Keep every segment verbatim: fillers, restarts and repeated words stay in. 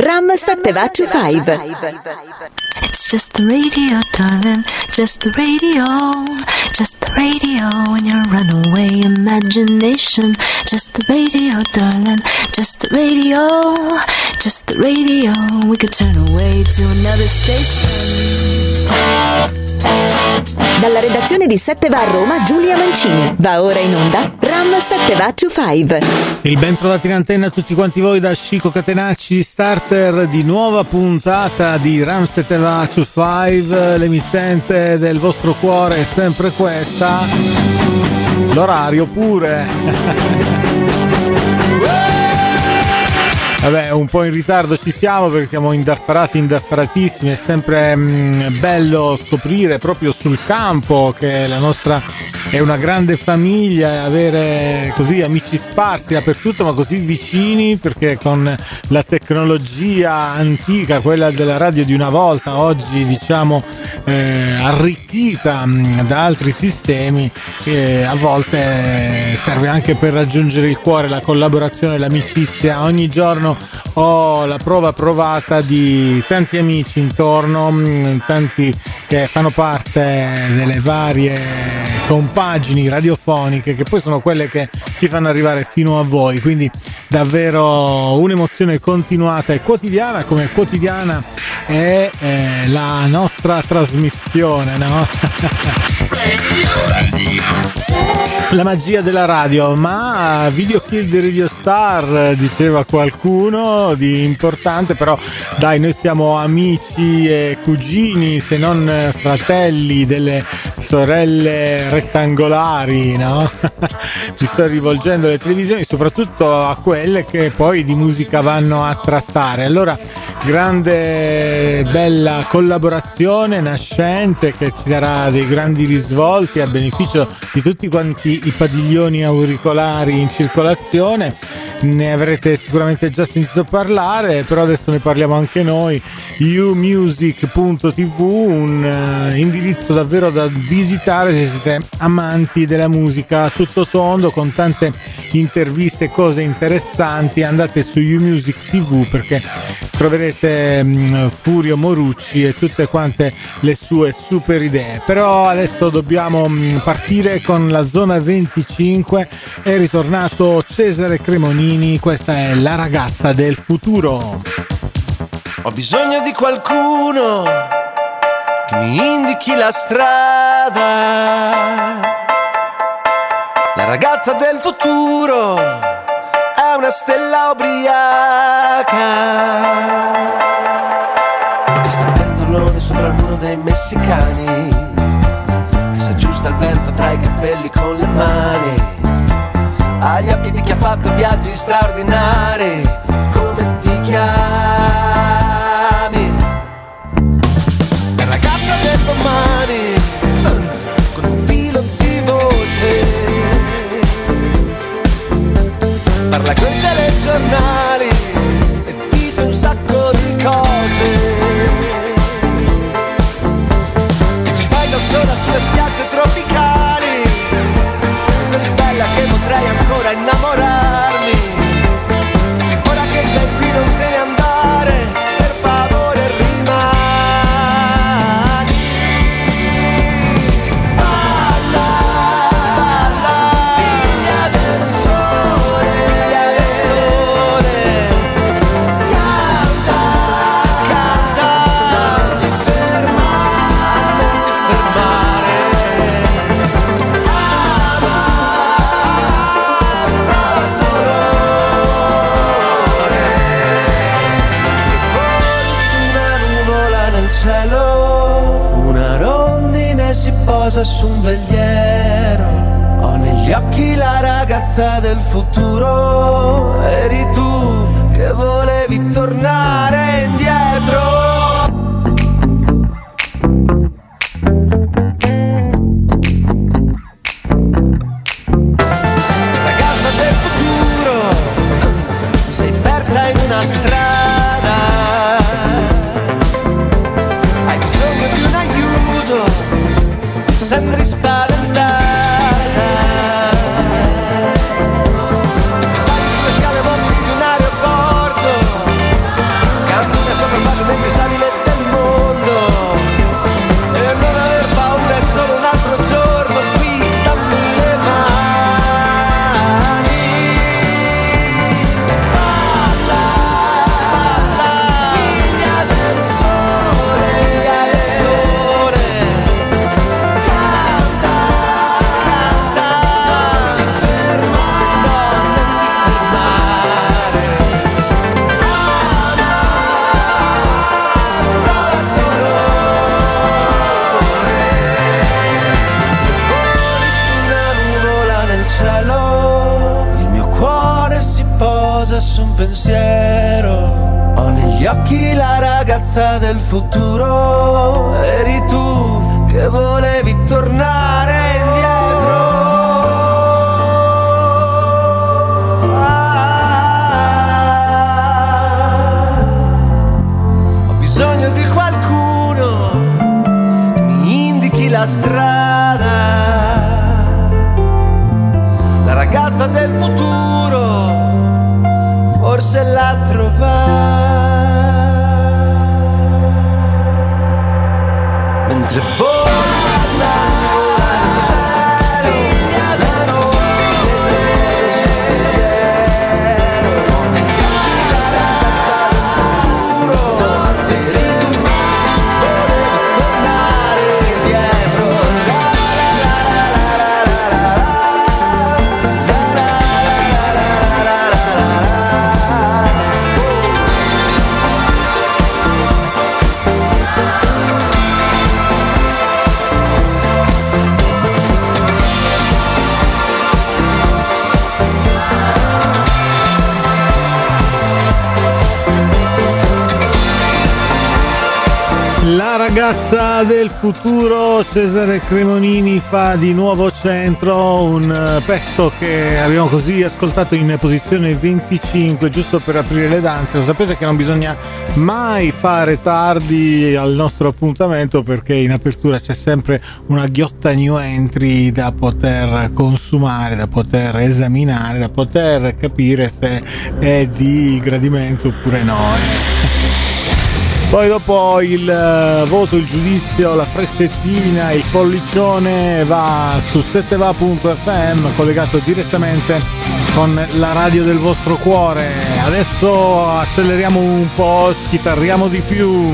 Ram Sattva venticinque. It's just the radio, darling, just the radio, just the radio in your runaway imagination. Just the radio, darling, just the radio, just the radio. We could turn away to another station. Dalla redazione di Sattva a Roma, Giulia Mancini. Va ora in onda Ram Sattva venticinque. Il ben trovati in antenna a tutti quanti voi da Chico Catenacci, starter di nuova puntata di Ram Sattva venticinque, l'emittente del vostro cuore è sempre questa, l'orario pure. Vabbè, un po' in ritardo ci siamo perché siamo indaffarati, indaffaratissimi. È sempre mh, bello scoprire proprio sul campo che la nostra è una grande famiglia, avere così amici sparsi dappertutto ma così vicini, perché con la tecnologia antica, quella della radio di una volta, oggi diciamo eh, arricchita mh, da altri sistemi, eh, a volte serve anche per raggiungere il cuore, la collaborazione, l'amicizia. Ogni giorno ho la prova provata di tanti amici intorno, tanti che fanno parte delle varie compagini radiofoniche che poi sono quelle che ci fanno arrivare fino a voi, quindi davvero un'emozione continuata e quotidiana, come quotidiana è eh, la nostra trasmissione, no? La magia della radio. Ma Video Kill the Radio Star, diceva qualcuno di importante, però dai, noi siamo amici e cugini, se non fratelli, delle sorelle rettangolari, no? Ci sto rivolgendo alle televisioni, soprattutto a quelle che poi di musica vanno a trattare. Allora, grande bella collaborazione nascente che ci darà dei grandi risvolti a beneficio di tutti quanti i padiglioni auricolari in circolazione. Ne avrete sicuramente già sentito parlare, però adesso ne parliamo anche noi. u music punto t v, un uh, indirizzo davvero da visitare se siete amanti della musica a tutto tondo, con tante interviste, cose interessanti. Andate su uMusic ti vu perché troverete um, Furio Morucci e tutte quante le sue super idee. Però adesso dobbiamo um, partire con la zona venticinque. È ritornato Cesare Cremonini, questa è La ragazza del futuro. Ho bisogno di qualcuno che mi indichi la strada. La ragazza del futuro è una stella ubriaca che sta pendolone sopra il muro dei messicani, che si aggiusta il vento tra i capelli con le mani, ha gli occhi di chi ha fatto viaggi straordinari. Come ti chiami? La ragazza del domani, con un filo di voce, parla coi telegiornali e dice un sacco di cose, e ci fai da sola sulle spiagge tropicali, così bella che potrei ancora innamorarmi. Ora che sei qui non te ne andare, per favore rimani. Balla, balla, figlia del sole, figlia del sole. Canta, canta, non ti fermare, non ti fermare. Ama, ama, prova il dolore. Fuori su una nuvola nel cielo, una rondine si posa su un vegliero. Ho negli occhi la ragazza del futuro, eri tu che volevi tornare indietro. Ragazza del futuro, sei persa in una strada, hai bisogno di un aiuto, sembri spaventata. Sali sulle scale mobili di un aeroporto, pensiero. Ho negli occhi la ragazza del futuro. Eri tu che volevi tornare indietro. Ah, ho bisogno di qualcuno che mi indichi la strada. La ragazza del futuro forse l'ha trovata. Mentre vola in cielo, figlia da noi, sento sul pensiero. Ho negli occhi la ragazza del futuro. Eri tu, volevi tornare indietro. La la la la la la la la. La ragazza del futuro, Cesare Cremonini fa di nuovo centro, un pezzo che abbiamo così ascoltato in posizione venticinque, giusto per aprire le danze. Lo sapete che non bisogna mai fare tardi al nostro appuntamento, perché in apertura c'è sempre una ghiotta new entry da poter consumare, da poter esaminare, da poter capire se è di gradimento oppure no. Poi dopo il voto, il giudizio, la freccettina, il pollicione va su sette va punto effe emme, collegato direttamente con la radio del vostro cuore. Adesso acceleriamo un po', schitarriamo di più.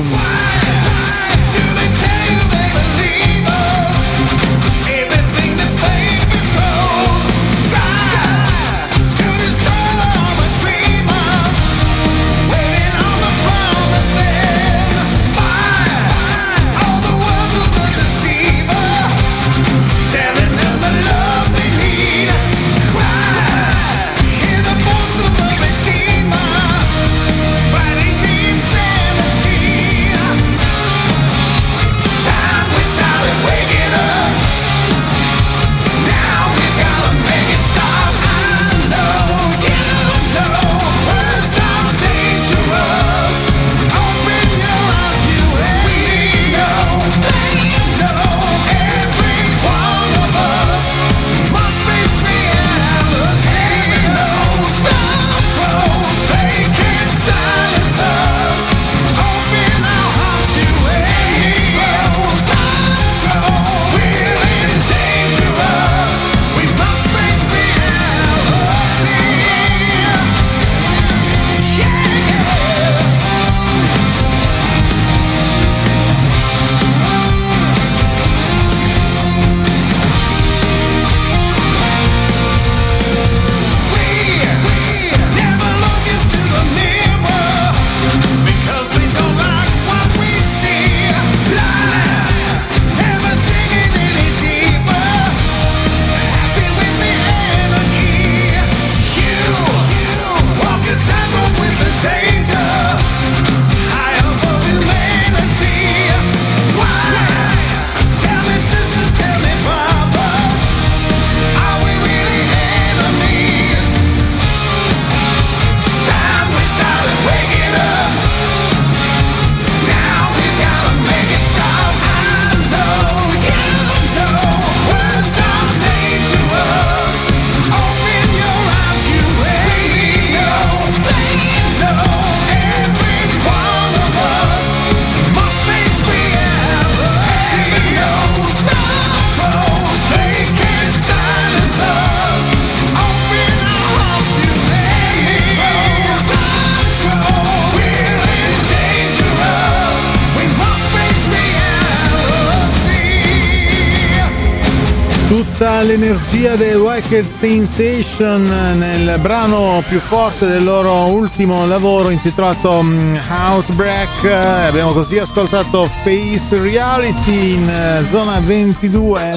Tutta l'energia dei Wicked Sensation nel brano più forte del loro ultimo lavoro intitolato Outbreak. Abbiamo così ascoltato Face Reality in zona ventidue.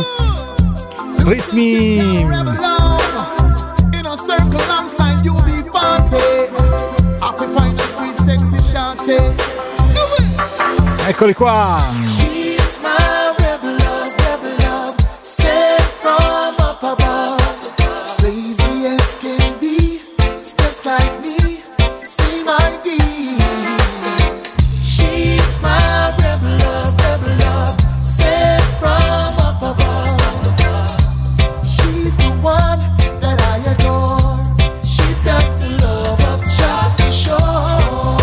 Ritmi party. Do it. Eccoli qua. She's my rebel love, rebel love, sent from up above. Crazy as can be, just like me. See my deed. She's my rebel love, rebel love, sent from up above. She's the one that I adore. She's got the love of Jah for sure.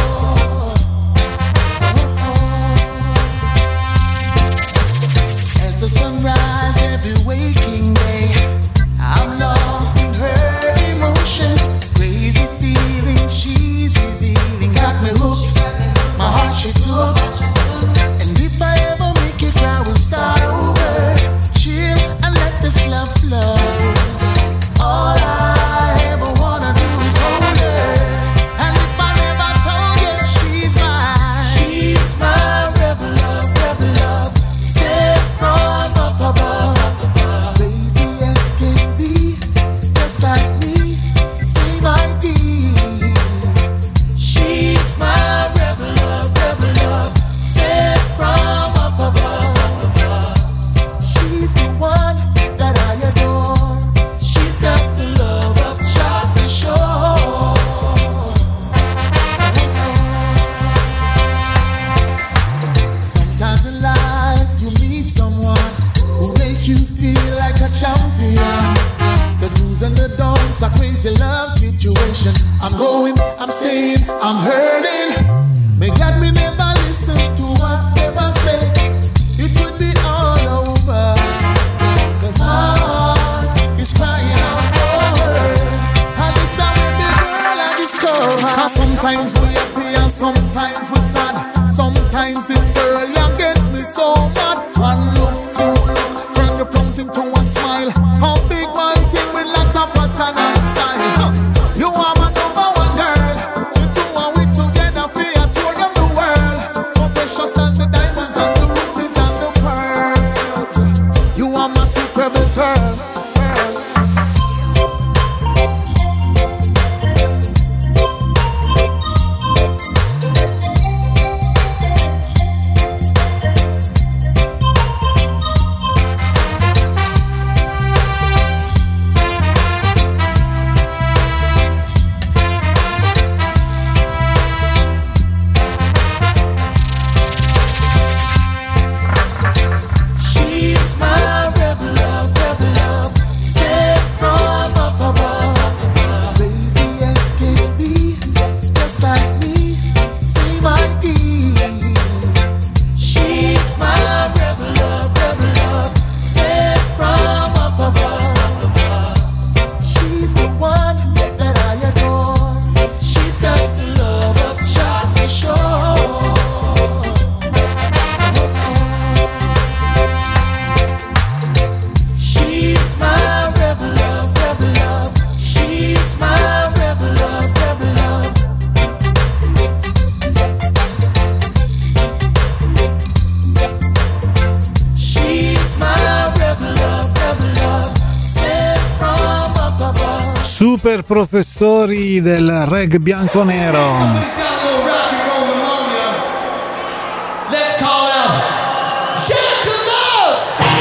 As the sunrise every waking day, I'm lost in her emotions. Crazy feeling she's revealing got me hooked. My heart she took. And if I ever make you cry, we'll start over. Chill and let this love flow. All I ever wanna do is hold her. And if I never told you, she's mine. She's my rebel love, rebel love, sent from up above. Crazy as can be, just like me. See my deed. She's my rebel love, rebel love, sent from up above. She's the one that I adore. She's got the love of Jah for sure. Sometimes in life you meet someone who makes you feel like a champion. The do's and the don'ts are crazy love situation. I'm going, I'm staying, I'm hurting. May God me never listen to what they say. It would be all over. Cause my heart is crying out for her. And this a baby girl I discover. Cause sometimes we happy and sometimes we sad. Sometimes this girl you gets me so mad. One look, two look, turn your plums into a smile. How big one thing with lots of pattern and style. Huh. You are my number one girl. The two are we together for a tour of the world. More precious than the diamonds and the rubies and the pearls. You are my secret girl. She's my rebel love, rebel love, sent from up above. Crazy as can be, just like me. See my deed. She's my rebel love, rebel love, sent from up above. She's the one that I adore. She's got the love of Jah for sure. She's my rebel love, rebel love. She's my rebel love, rebel love. She's my rebel love, rebel love, sent from up above. Super professori del reg bianco-nero. Let's call out Jack the Love!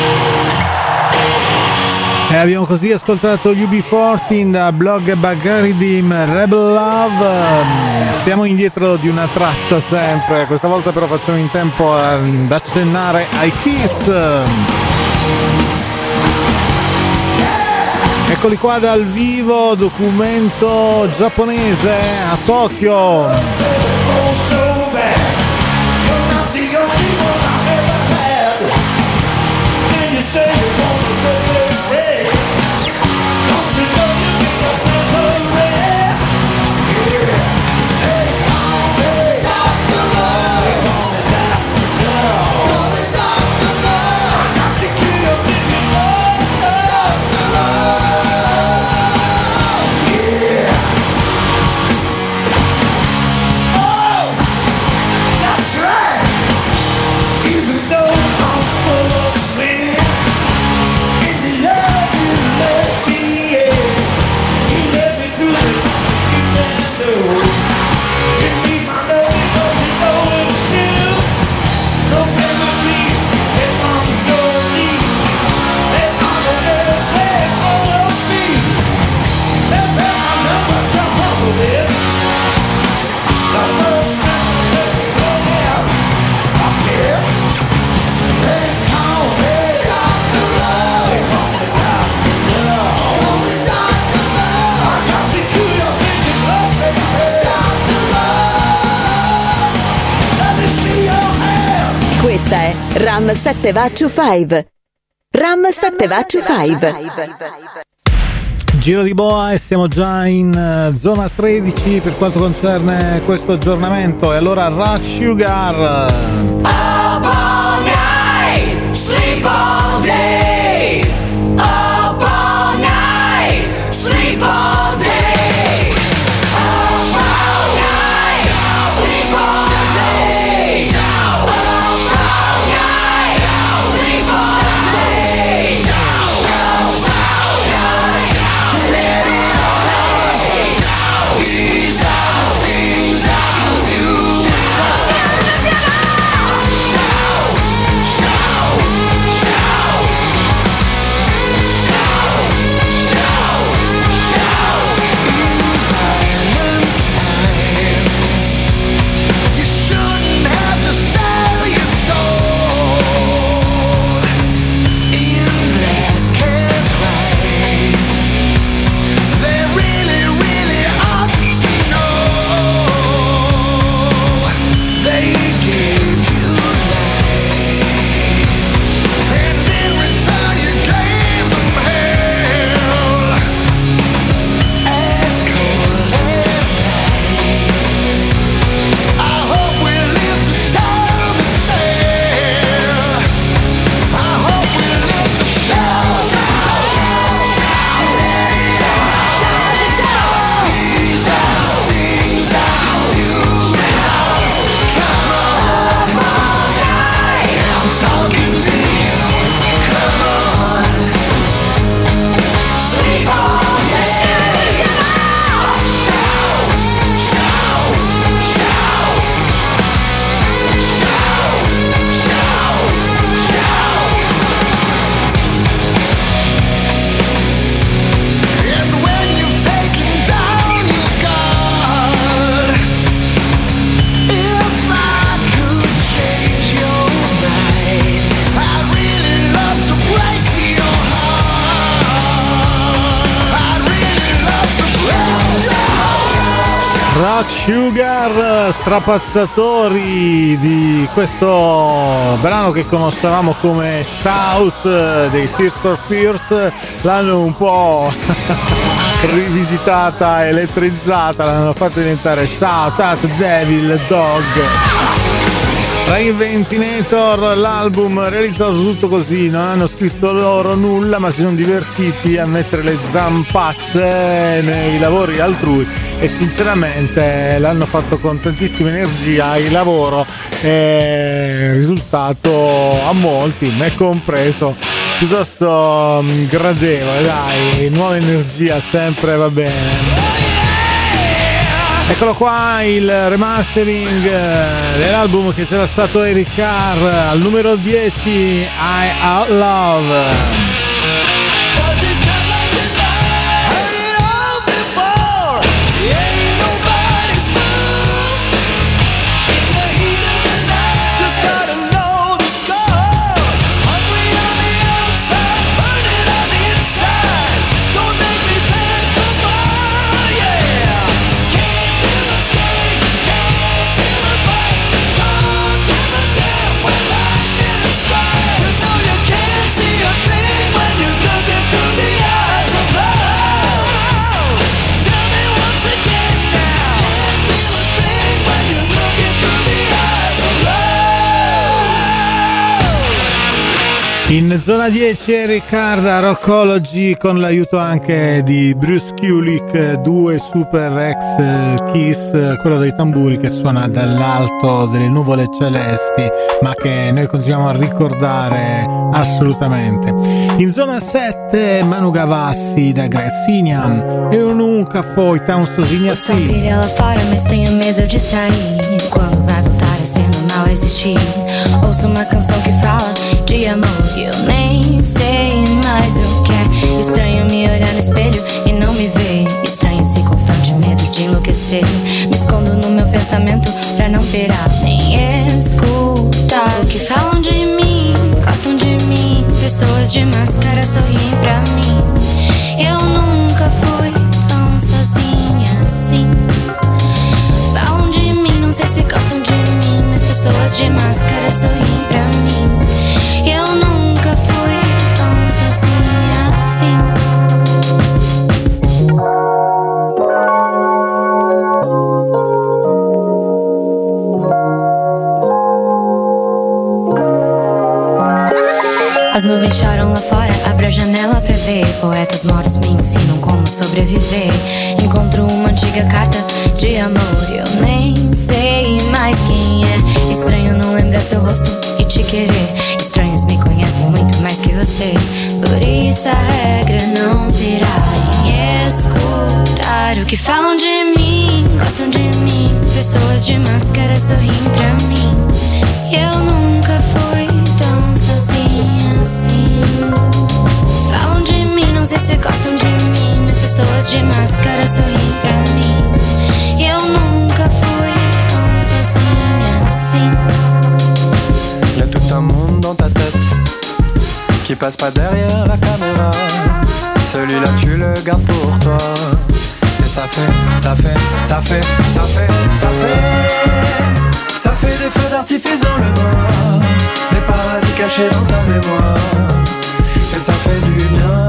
E abbiamo così ascoltato gli U B quattordici da Blog Bagaridim, Rebel Love. Siamo indietro di una traccia sempre, questa volta però facciamo in tempo ad accennare ai Kiss. Eccoli qua dal vivo, documento giapponese a Tokyo. Oh! Questa è Ram sette Va to cinque. Ram sette Va to cinque. Giro di boa e siamo già in zona tredici per quanto concerne questo aggiornamento. E allora Rock Sugar. Up all night, sleep all day. Up all night, sleep all day. Up all night, sleep all day. Up all night, sleep all day. Up all night, let it all out. These are the things I do. Rock Sugar, strapazzatori di questo brano che conoscevamo come Shout dei Tears for Fears, l'hanno un po' rivisitata, elettrizzata, l'hanno fatta diventare Shout at Devil Dog. Reinventinator, l'album realizzato tutto così, non hanno scritto loro nulla ma si sono divertiti a mettere le zampacce nei lavori altrui e sinceramente l'hanno fatto con tantissima energia il lavoro e il risultato a molti, me compreso, piuttosto gradevole, dai, nuova energia sempre va bene. Eccolo qua il remastering dell'album che c'era stato Eric Carr al numero dieci, I Out Love. In zona dieci Riccardo Rockology con l'aiuto anche di Bruce Kulick, due super ex Kiss, quello dei tamburi che suona dall'alto delle nuvole celesti ma che noi continuiamo a ricordare assolutamente. In zona sette Manu Gavassi da Gressina e eu nunca foi tão sozinha assim. O som lá fora, mas tenho medo de sair. Quando vai voltar a ser normal existir? Ouço uma canção que fala de amor e eu nem sei mais o que é. Estranho me olhar no espelho e não me ver. Estranho esse constante medo de enlouquecer. Me escondo no meu pensamento pra não pirar nem escutar o que falam de mim, gostam de mim. Pessoas de máscara sorriem pra mim. Eu nunca fui tão sozinha assim. Falam de mim, não sei se gostam de mim, mas pessoas de máscara sorriem pra mim. As nuvens choram lá fora, abro a janela pra ver. Poetas mortos me ensinam como sobreviver. Encontro uma antiga carta de amor e eu nem sei mais quem é. Estranho não lembrar seu rosto e te querer. Estranhos me conhecem muito mais que você. Por isso a regra é não pirar em escutar o que falam de mim. Gostam de mim, pessoas de máscara sorriem pra mim. Eu nunca fui tão sozinha assim. Falam de mim, não sei se gostam de mim. As pessoas de máscara sorriem pra mim. Eu nunca fui tão sozinha assim. Y'a tout un monde dans ta tête qui passe pas derrière la caméra. Celui-là tu le gardes pour toi. Et ça fait, ça fait, ça fait, ça fait, ça fait Ça fait des feux d'artifice dans le noir, des paradis cachés dans ta mémoire. Et ça fait du bien.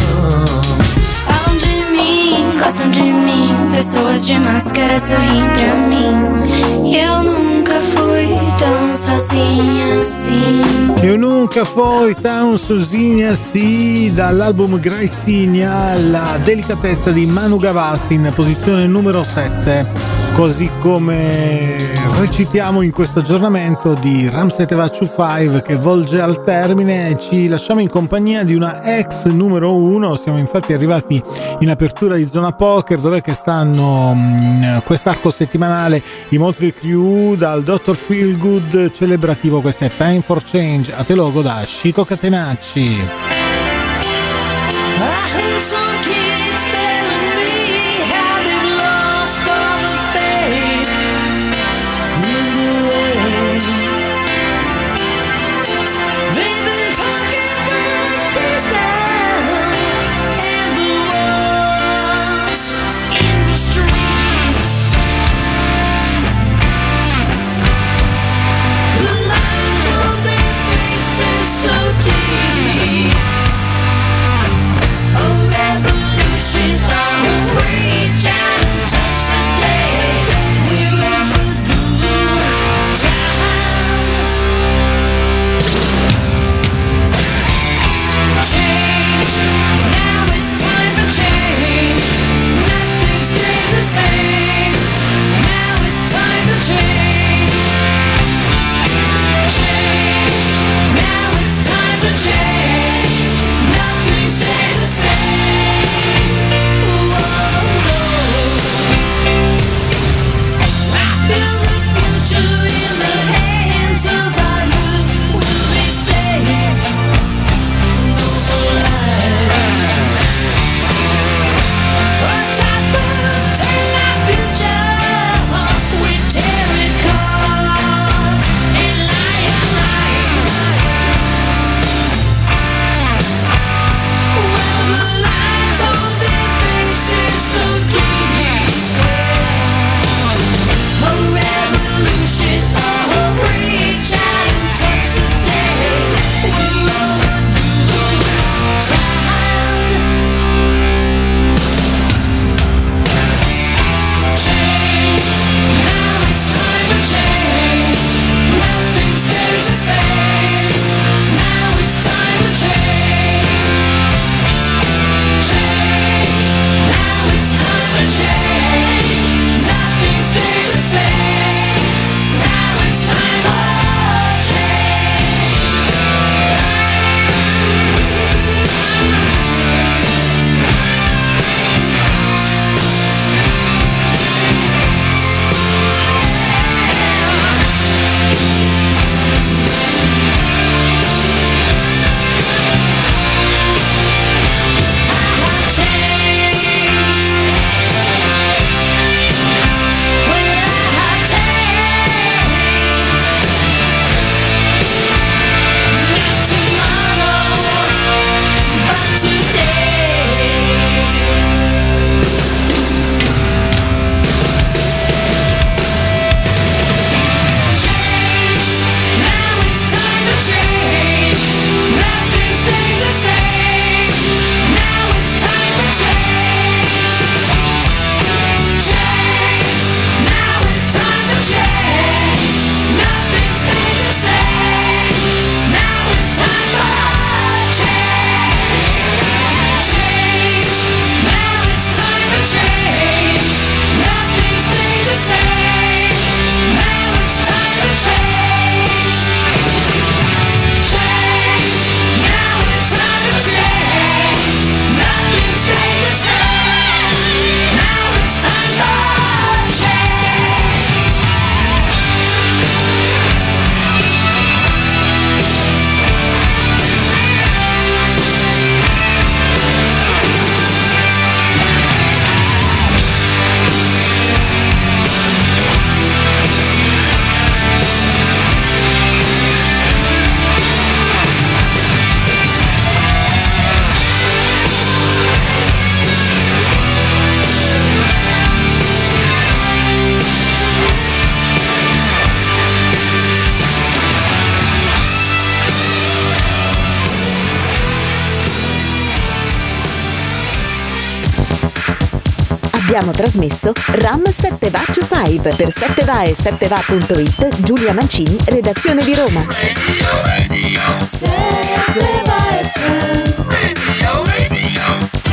Falam de mim, gostam de mim. Pessoas de máscara sorriem pra mim. E eu nunca fui tão sozinha assim. Eu nunca fui tão sozinha assim. Dall'album Graisinia, la delicatezza di Manu Gavassi in posizione numero sette. Così come recitiamo in questo aggiornamento di Ram Seteva venticinque che volge al termine. Ci lasciamo in compagnia di una ex numero uno. Siamo infatti arrivati in apertura di Zona Poker, dove che stanno in quest'arco settimanale i Motley Crue. Dal doctor Feelgood celebrativo, questo è Time for Change, a te logo da Chico Catenacci. So deep, a revelation. abbiamo trasmesso Ram sette Va to cinque. Per sette Va e sette Va punto it, Giulia Mancini, redazione di Roma. Radio, radio. sette Va F M. Radio, radio.